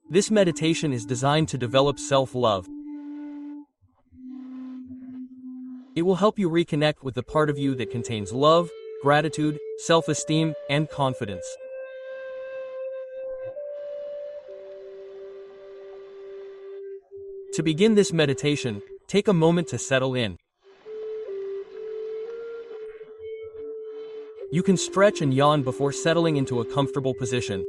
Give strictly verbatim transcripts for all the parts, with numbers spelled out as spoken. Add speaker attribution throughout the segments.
Speaker 1: This meditation is designed to develop self-love. It will help you reconnect with the part of you that contains love, gratitude, self-esteem, and confidence. To begin this meditation, take a moment to settle in. You can stretch and yawn before settling into a comfortable position.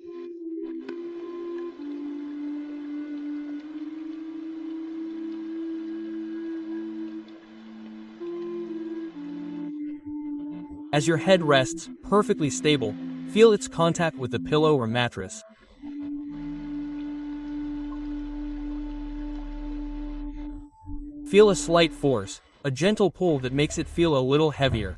Speaker 1: As your head rests, perfectly stable, feel its contact with the pillow or mattress. Feel a slight force, a gentle pull that makes it feel a little heavier.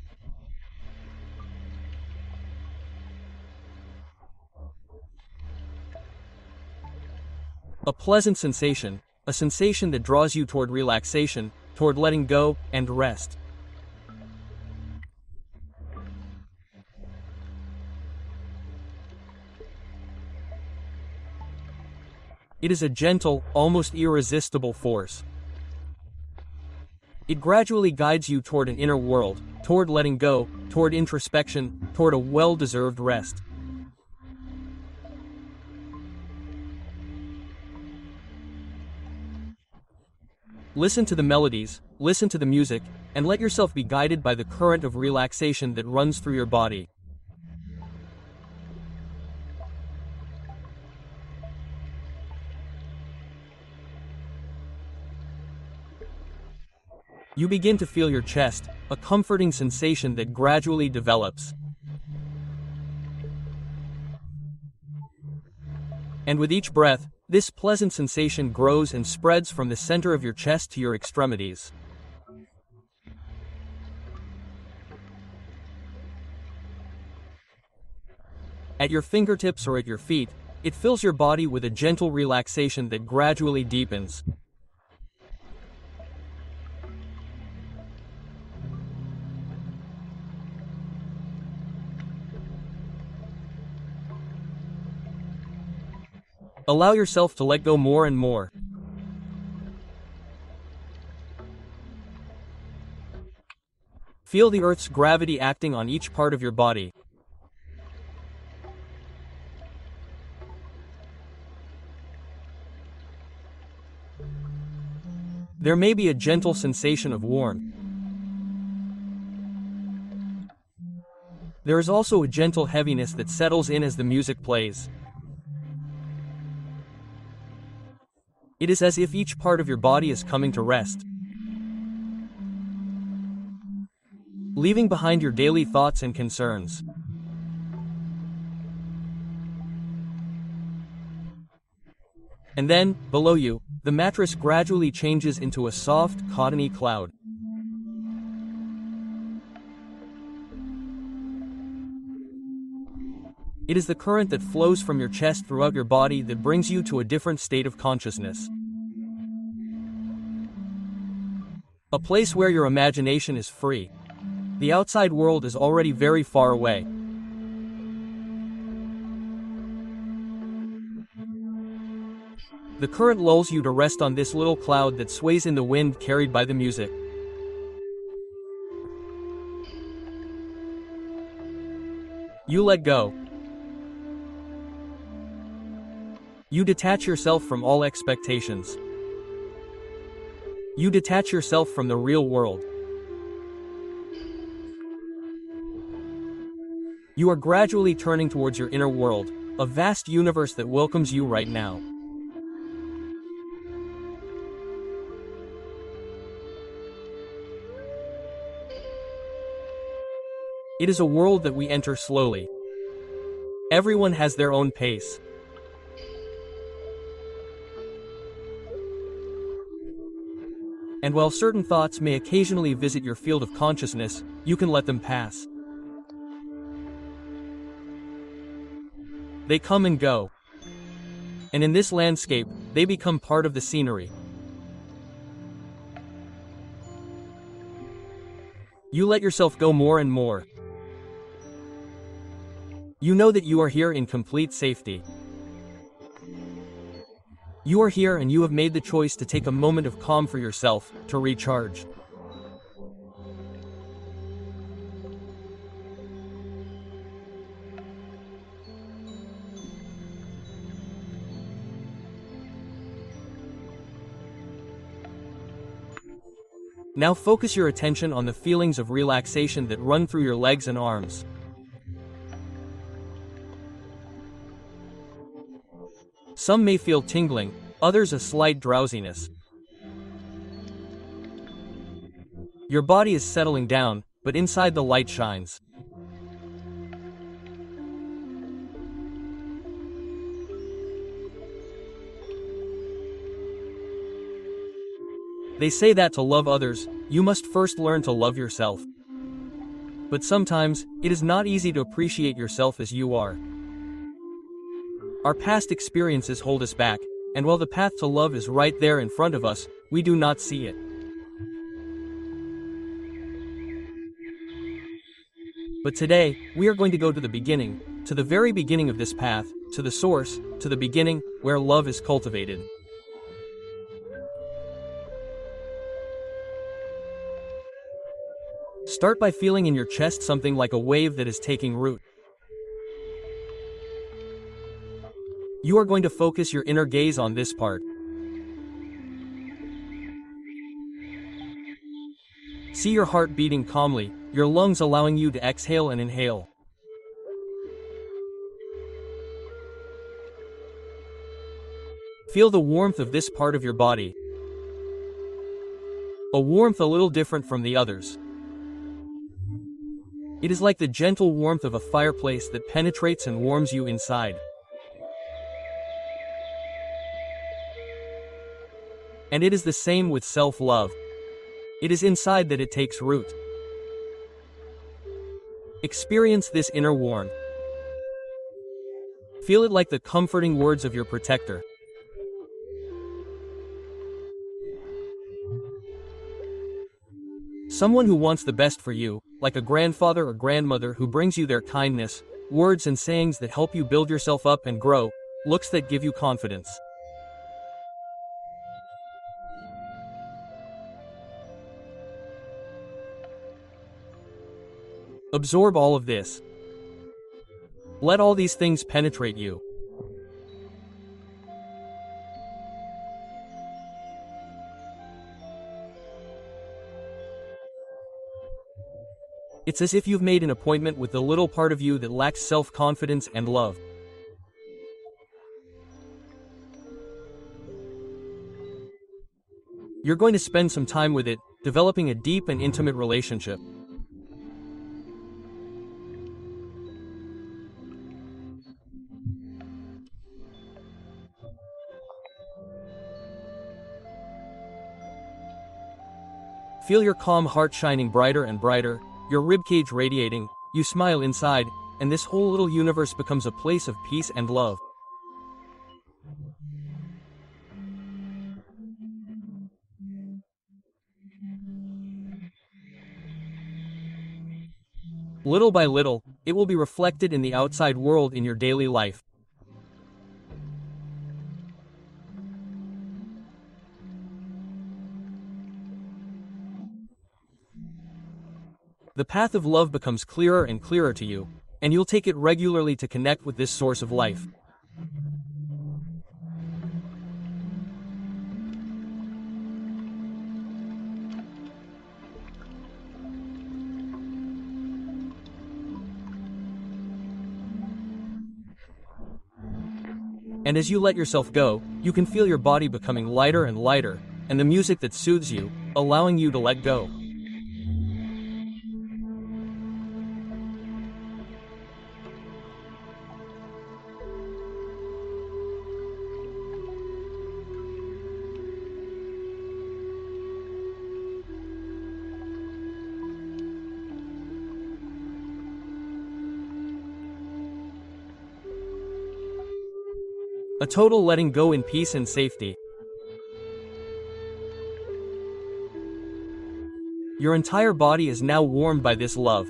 Speaker 1: A pleasant sensation, a sensation that draws you toward relaxation, toward letting go, and rest. It is a gentle, almost irresistible force. It gradually guides you toward an inner world, toward letting go, toward introspection, toward a well-deserved rest. Listen to the melodies, listen to the music, and let yourself be guided by the current of relaxation that runs through your body. You begin to feel your chest, a comforting sensation that gradually develops. And with each breath, this pleasant sensation grows and spreads from the center of your chest to your extremities. At your fingertips or at your feet, it fills your body with a gentle relaxation that gradually deepens. Allow yourself to let go more and more. Feel the Earth's gravity acting on each part of your body. There may be a gentle sensation of warmth. There is also a gentle heaviness that settles in as the music plays. It is as if each part of your body is coming to rest, leaving behind your daily thoughts and concerns. And then, below you, the mattress gradually changes into a soft, cottony cloud. It is the current that flows from your chest throughout your body that brings you to a different state of consciousness. A place where your imagination is free. The outside world is already very far away. The current lulls you to rest on this little cloud that sways in the wind carried by the music. You let go. You detach yourself from all expectations. You detach yourself from the real world. You are gradually turning towards your inner world, a vast universe that welcomes you right now. It is a world that we enter slowly. Everyone has their own pace. And while certain thoughts may occasionally visit your field of consciousness, you can let them pass. They come and go. And in this landscape, they become part of the scenery. You let yourself go more and more. You know that you are here in complete safety. You are here and you have made the choice to take a moment of calm for yourself, to recharge. Now focus your attention on the feelings of relaxation that run through your legs and arms. Some may feel tingling, others a slight drowsiness. Your body is settling down, but inside the light shines. They say that to love others, you must first learn to love yourself. But sometimes, it is not easy to appreciate yourself as you are. Our past experiences hold us back, and while the path to love is right there in front of us, we do not see it. But today, we are going to go to the beginning, to the very beginning of this path, to the source, to the beginning, where love is cultivated. Start by feeling in your chest something like a wave that is taking root. You are going to focus your inner gaze on this part. See your heart beating calmly, your lungs allowing you to exhale and inhale. Feel the warmth of this part of your body. A warmth a little different from the others. It is like the gentle warmth of a fireplace that penetrates and warms you inside. And it is the same with self-love. It is inside that it takes root. Experience this inner warmth. Feel it like the comforting words of your protector. Someone who wants the best for you, like a grandfather or grandmother who brings you their kindness, words and sayings that help you build yourself up and grow, looks that give you confidence. Absorb all of this. Let all these things penetrate you. It's as if you've made an appointment with the little part of you that lacks self-confidence and love. You're going to spend some time with it, developing a deep and intimate relationship. Feel your calm heart shining brighter and brighter, your ribcage radiating, you smile inside, and this whole little universe becomes a place of peace and love. Little by little, it will be reflected in the outside world in your daily life. The path of love becomes clearer and clearer to you, and you'll take it regularly to connect with this source of life. And as you let yourself go, you can feel your body becoming lighter and lighter, and the music that soothes you, allowing you to let go. A total letting go in peace and safety. Your entire body is now warmed by this love.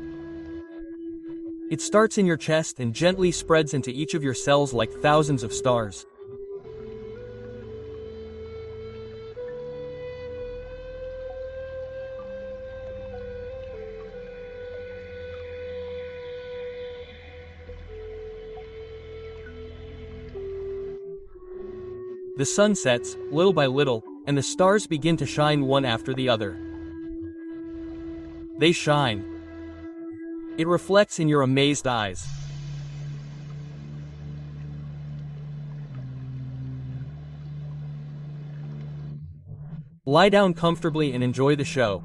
Speaker 1: It starts in your chest and gently spreads into each of your cells like thousands of stars. The sun sets, little by little, and the stars begin to shine one after the other. They shine. It reflects in your amazed eyes. Lie down comfortably and enjoy the show.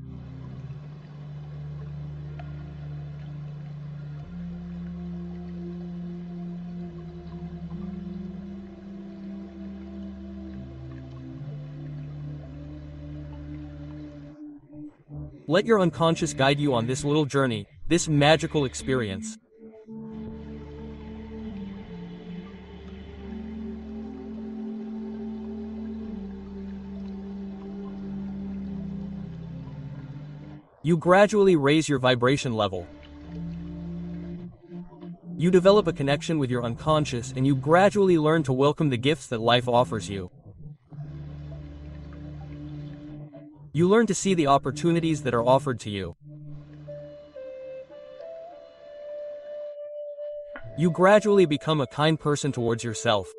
Speaker 1: Let your unconscious guide you on this little journey, this magical experience. You gradually raise your vibration level. You develop a connection with your unconscious and you gradually learn to welcome the gifts that life offers you. You learn to see the opportunities that are offered to you. You gradually become a kind person towards yourself.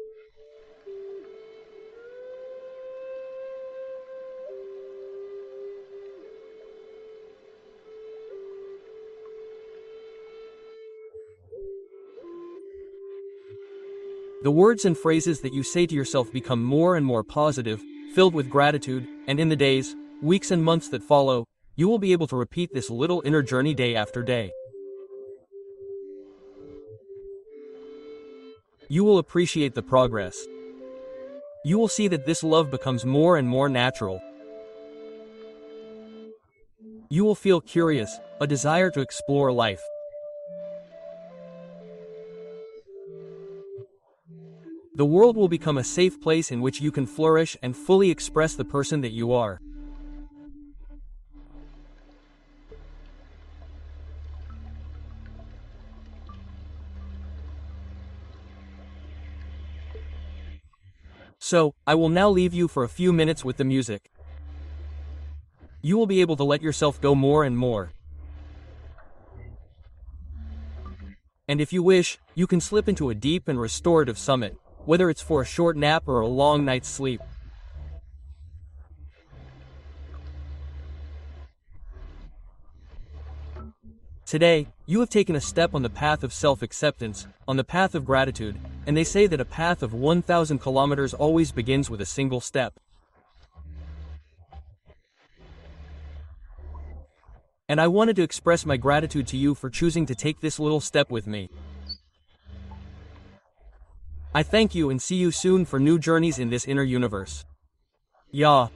Speaker 1: The words and phrases that you say to yourself become more and more positive, filled with gratitude, and in the days, weeks and months that follow, you will be able to repeat this little inner journey day after day. You will appreciate the progress. You will see that this love becomes more and more natural. You will feel curious, a desire to explore life. The world will become a safe place in which you can flourish and fully express the person that you are. So, I will now leave you for a few minutes with the music. You will be able to let yourself go more and more. And if you wish, you can slip into a deep and restorative summit, whether it's for a short nap or a long night's sleep. Today, you have taken a step on the path of self-acceptance, on the path of gratitude, and they say that a path of one thousand kilometers always begins with a single step. And I wanted to express my gratitude to you for choosing to take this little step with me. I thank you and see you soon for new journeys in this inner universe. Ya.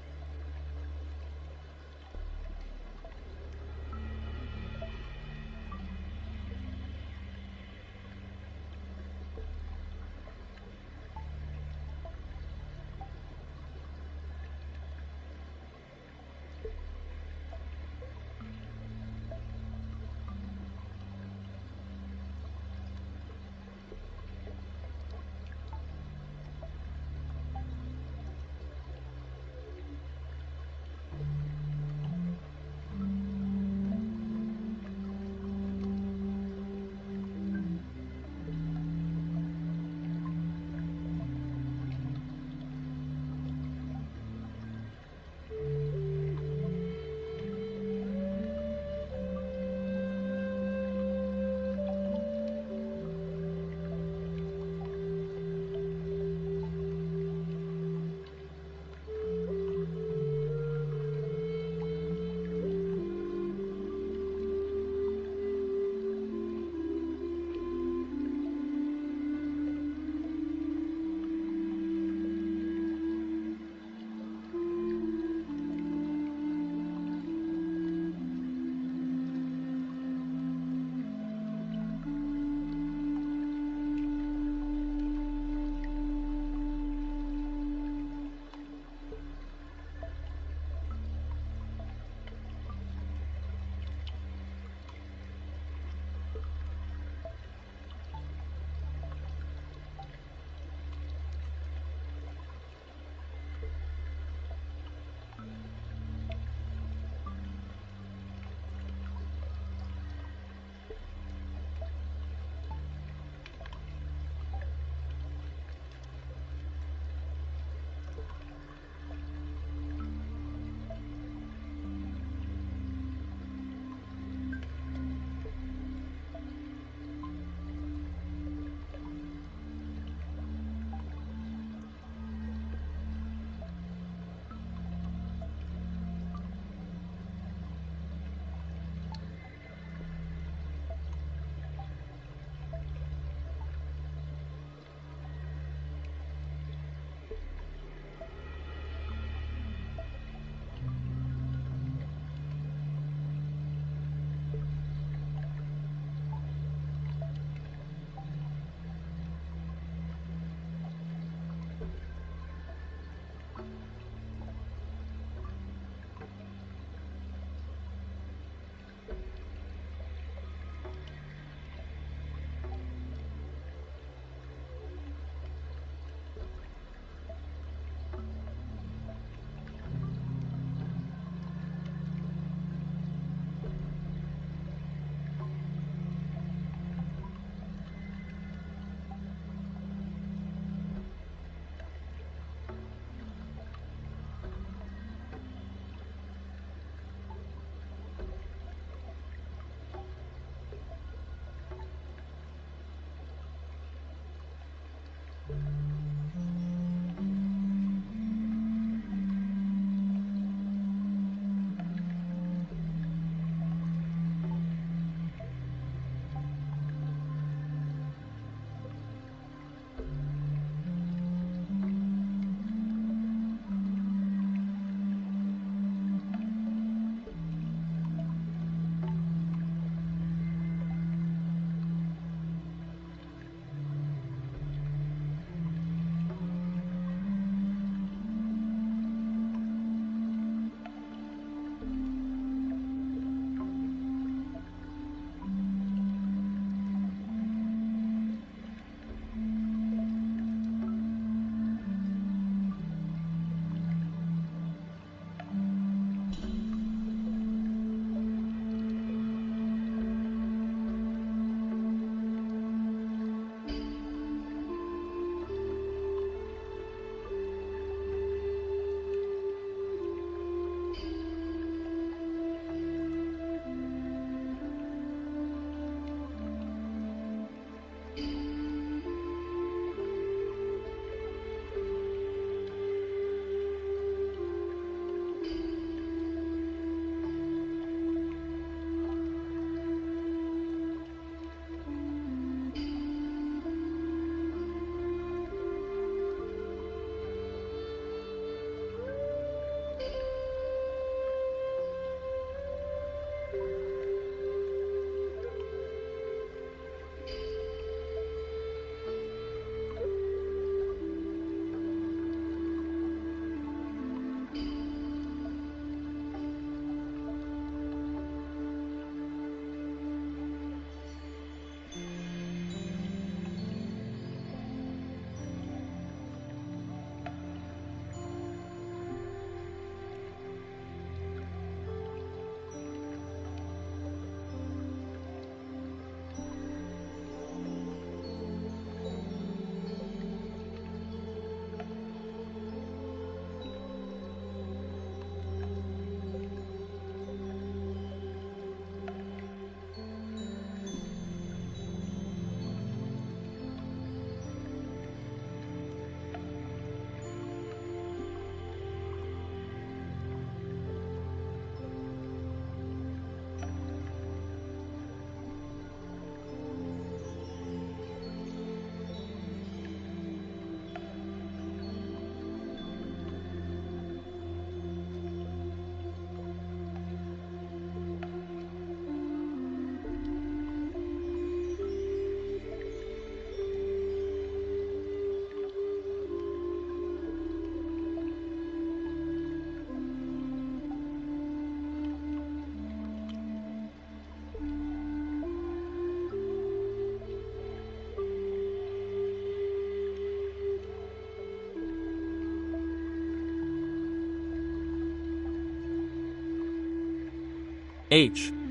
Speaker 1: H.